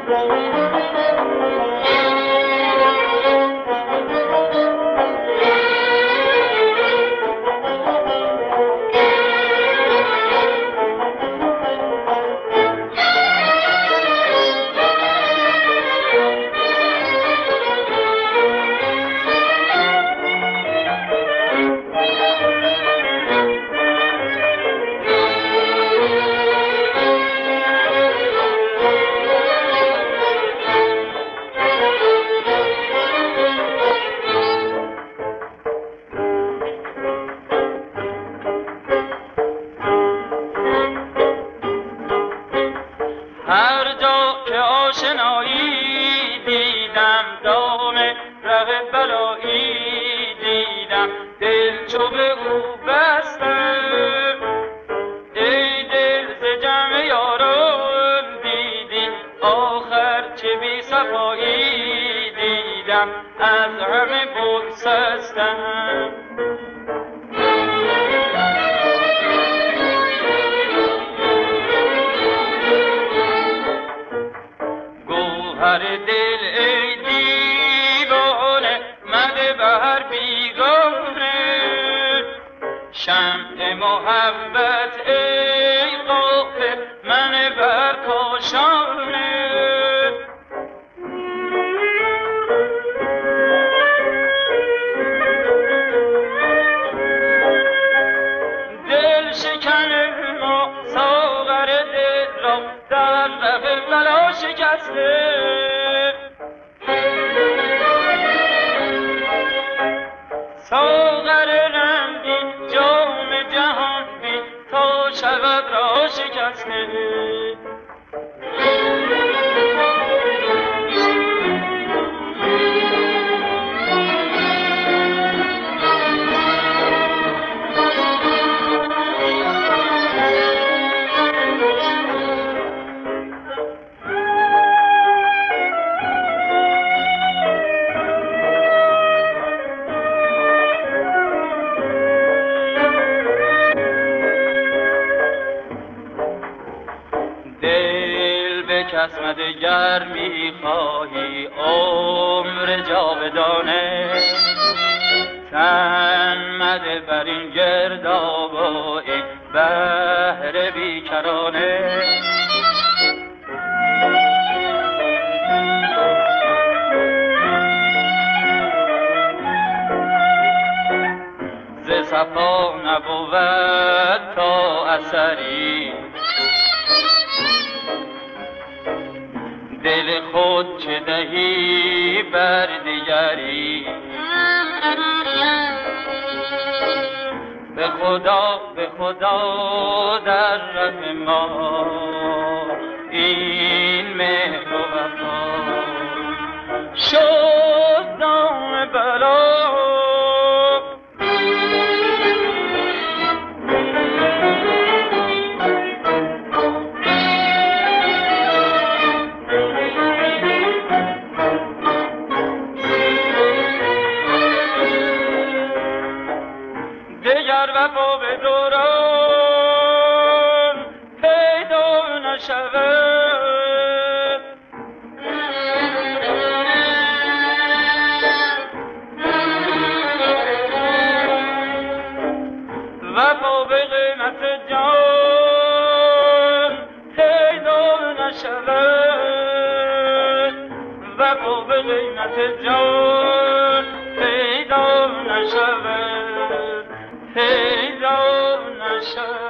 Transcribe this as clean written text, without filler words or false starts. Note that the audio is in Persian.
قسمت گر می‌خواهی عمر جاودانه، تن مده بر این گرداب و این بحر بیکرانه. ز صفا نبود تا اثری، دل خود چه دهی بر دیگری. به خدا در ره ما این مهر و وفا شد دام بلا. دگر وفا به دوران پیدا نشود، وفا به قیمت جان پیدا نشود، وفا به قیمت جان پیدا نشود، پیدا نشود.